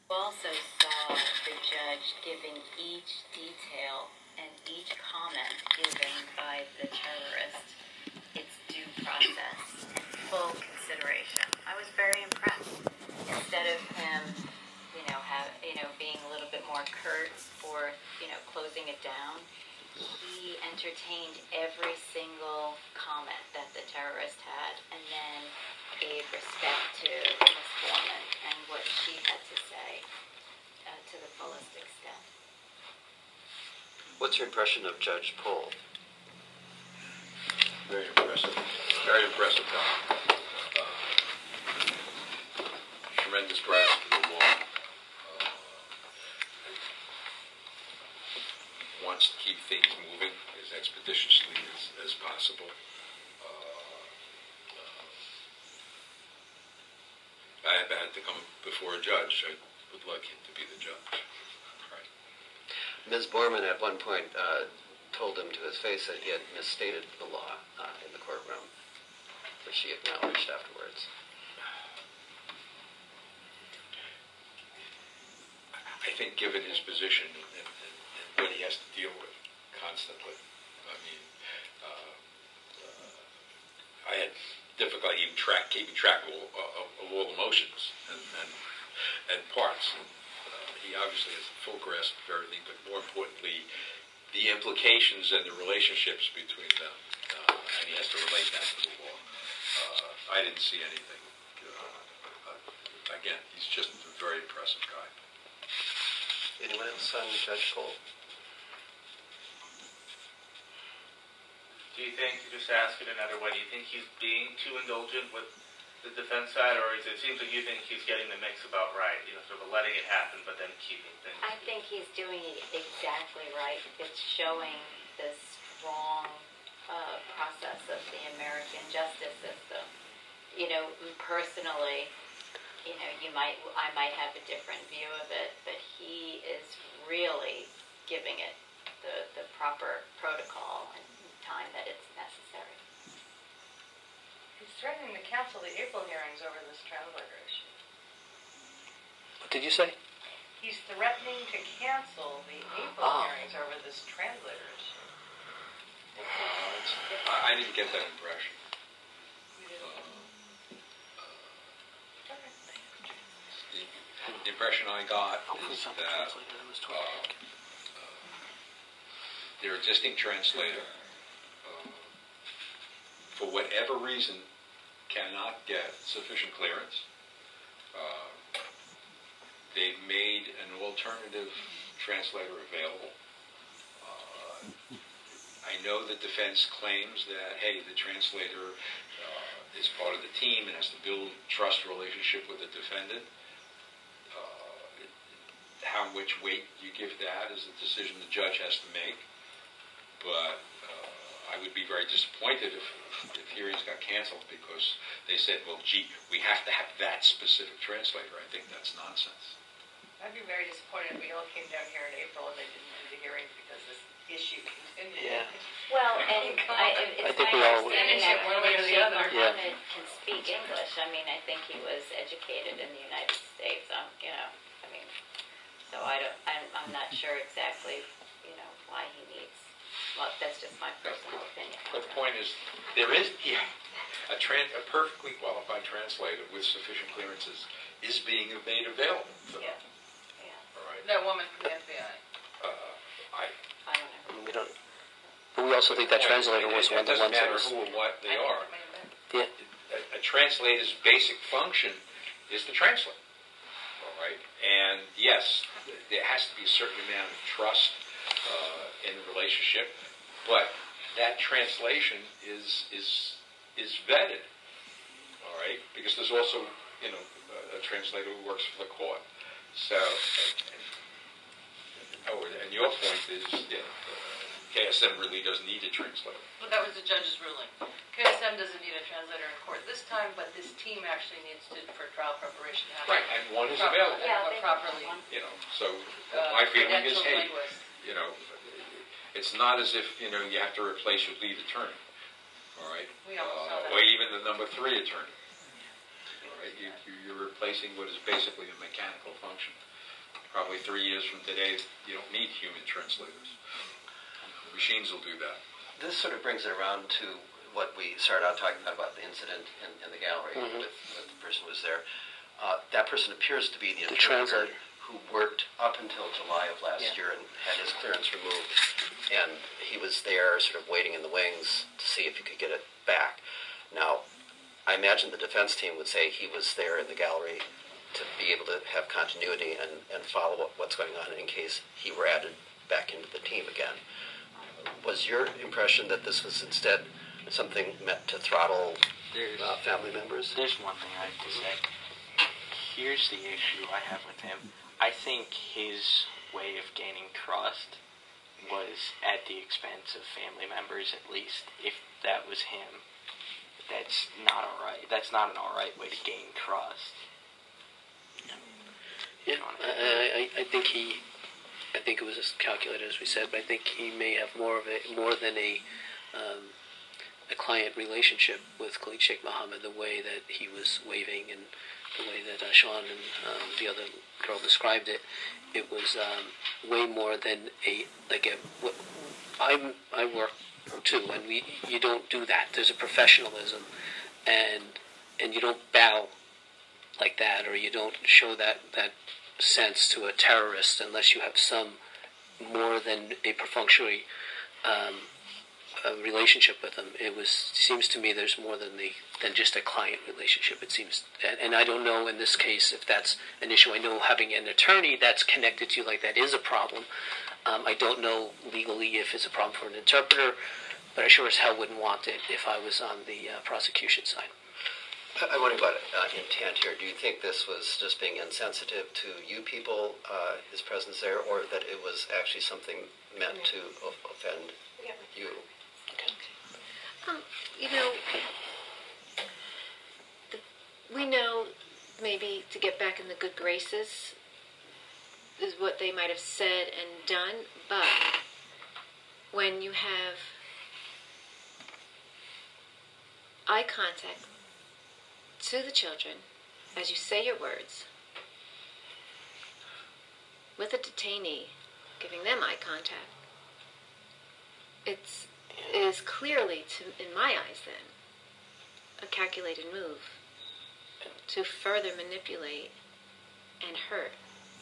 Also saw the judge giving each detail and each comment given by the terrorist its due process and full consideration. I was very impressed. Instead of him, being a little bit more curt or, closing it down, he entertained every single comment that the terrorist had and then gave respect to Ms. Borman and what she had to say to the fullest extent. What's your impression of Judge Pohl? Very impressive. Very impressive guy. Tremendous grasp of the law. Wants to keep things moving as expeditiously as possible. I had to come before a judge. I would like him to be the judge. Right. Ms. Borman at one point told him to his face that he had misstated the law in the courtroom, which she acknowledged afterwards. I think given his position and what he has to deal with constantly, I mean, I had difficulty even keeping track of all emotions and parts. And, he obviously has a full grasp of everything, but more importantly, the implications and the relationships between them, and he has to relate that to the law. I didn't see anything. Again, he's just a very impressive guy. Anyone else on Judge Pohl? Do you think, to just ask it another way, do you think he's being too indulgent with the defense side, or it seems like you think he's getting the mix about right, sort of letting it happen, but then keeping things? I think he's doing it exactly right. It's showing the strong process of the American justice system. Personally, I might have a different view of it, but he is really giving it the proper protocol and time that it's necessary. He's threatening to cancel the April hearings over this translator issue. What did you say? He's threatening to cancel the April hearings over this translator issue. I didn't get that impression. The impression I got is that their existing translator, for whatever reason, cannot get sufficient clearance. They've made an alternative translator available. I know the defense claims that, hey, the translator is part of the team and has to build trust relationship with the defendant. How much weight you give that is a decision the judge has to make. But I would be very disappointed if hearings got canceled because they said, well, gee, we have to have that specific translator. I think that's nonsense. I'd be very disappointed if we all came down here in April and they didn't do the hearings because this issue continued. Yeah. Well, and it's think my we all understanding that one way or the other. Mohammed can speak English. I mean, I think he was educated in the United States. So I'm not sure exactly, why he needs. Well, that's just my personal opinion. But the point is, there is a perfectly qualified translator with sufficient clearances is being made available. Yeah. All right. That woman from the FBI. I don't know. We don't. But we also think that translator was one of the ones that was. It doesn't matter who or what they are. Yeah. A translator's basic function is to translate. All right. And yes, there has to be a certain amount of trust in the relationship, but that translation is vetted. All right, because there's also a translator who works for the court. So, and your point is, KSM really doesn't need a translator. Well, that was the judge's ruling. KSM doesn't need a translator in court this time, but this team actually needs to, for trial preparation. Right, and one is available. Yeah, properly. So my feeling is, hey, linguist. it's not as if you have to replace your lead attorney. All right, We almost know that. or even the number 3 attorney. All right, you're replacing what is basically a mechanical function. Probably 3 years from today, you don't need human translators. Machines will do that. This sort of brings it around to what we started out talking about the incident in the gallery with the person who was there. That person appears to be the interpreter translator. who worked up until July of last year and had his clearance removed. And he was there sort of waiting in the wings to see if he could get it back. Now, I imagine the defense team would say he was there in the gallery to be able to have continuity and follow up what's going on in case he were added back into the team again. Was your impression that this was instead something meant to throttle family members? There's one thing I have to say. Here's the issue I have with him. I think his way of gaining trust was at the expense of family members, at least. If that was him, that's not all right. That's not an all right way to gain trust. Yeah, I think it was as calculated as we said, but I think he may have more than a client relationship with Khalid Sheikh Mohammed. The way that he was waving and the way that Sean and the other girl described it, it was way more than I work too, and you don't do that. There's a professionalism, and you don't bow like that, or you don't show that sense to a terrorist unless you have some more than a perfunctory relationship with them. Seems to me there's more than just a client relationship. It seems, and I don't know in this case if that's an issue. I know having an attorney that's connected to you like that is a problem. I don't know legally if it's a problem for an interpreter, but I sure as hell wouldn't want it if I was on the prosecution side. I wonder about intent here. Do you think this was just being insensitive to you people, his presence there, or that it was actually something meant to offend you? We know maybe to get back in the good graces is what they might have said and done, but when you have eye contact to the children as you say your words with a detainee, giving them eye contact, it is clearly, in my eyes then, a calculated move to further manipulate and hurt.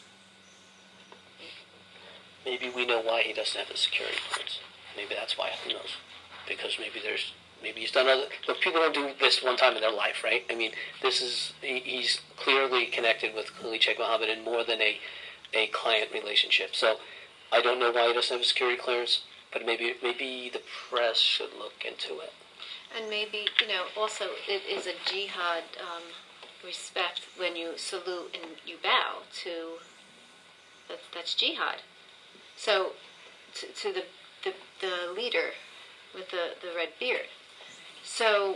Maybe we know why he doesn't have the security clearance. Maybe that's why. Who knows? Because maybe he's done other. But people don't do this one time in their life, right? I mean, he's clearly connected with Khalid Sheikh Mohammed in more than a client relationship. So I don't know why he doesn't have a security clearance, but maybe the press should look into it. And maybe, also it is a jihad respect when you salute and you bow to. That's jihad. So to the leader with the red beard. So,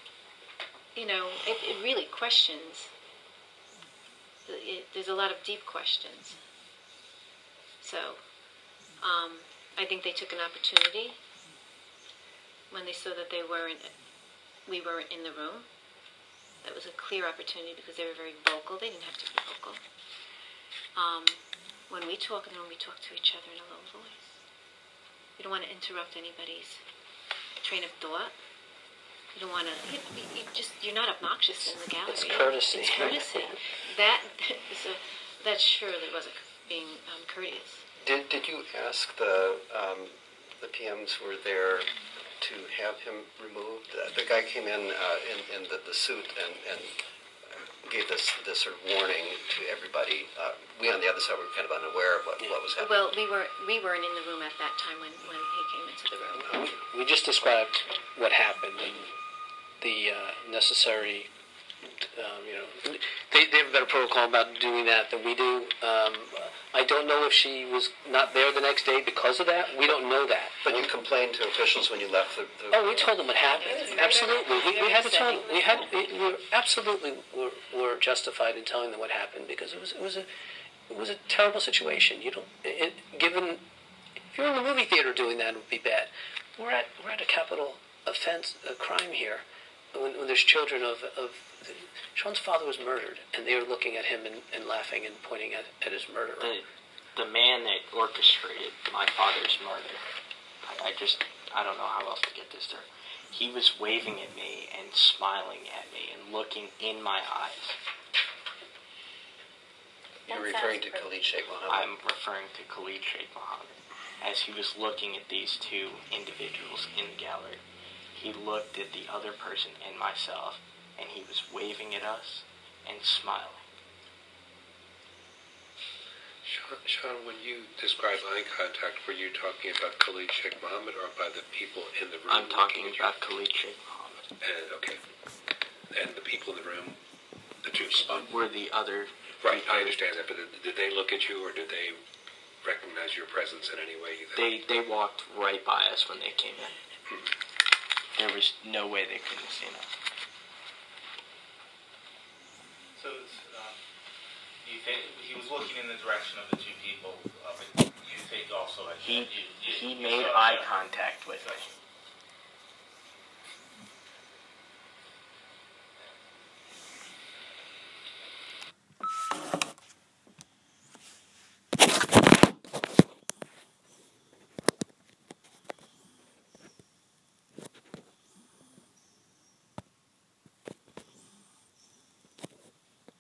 it really questions. There's a lot of deep questions. So, I think they took an opportunity when they saw that we weren't in the room. That was a clear opportunity because they were very vocal. They didn't have to be vocal. When we talk to each other in a low voice. You don't want to interrupt anybody's train of thought. You don't want to. You're not obnoxious in the gallery. It's courtesy. It's courtesy. That surely wasn't being courteous. Did you ask the PMs who were there to have him removed? The guy came in the suit and gave this sort of warning to everybody. We on the other side were kind of unaware of what was happening. Well, we weren't in the room at that time when he came into the room. We just described what happened and the necessary. They have a better protocol about doing that than we do. I don't know if she was not there the next day because of that. We don't know that. But you complained to officials when you left the Oh, we told them what happened. Absolutely, we had to tell them. We were justified in telling them what happened because it was a terrible situation. Given if you're in a movie theater doing that, it would be bad. We're at a capital offense, a crime here, when there's children of Sean's father was murdered, and they were looking at him and laughing and pointing at his murderer. The man that orchestrated my father's murder, I don't know how else to get this through. He was waving at me and smiling at me and looking in my eyes. You're referring to Khalid Sheikh Mohammed? I'm referring to Khalid Sheikh Mohammed. As he was looking at these two individuals in the gallery, he looked at the other person and myself, and he was waving at us and smiling. Sean, when you describe eye contact, were you talking about Khalid Sheikh Mohammed or by the people in the room? I'm talking about Khalid Sheikh Mohammed. And, okay. And the people in the room, the two were the other. Right, I understand that, but did they look at you or did they recognize your presence in any way? They walked right by us when they came in. There was no way they couldn't have seen us. So you think he was looking in the direction of the two people? But you think also that He you made saw eye that? contact with me.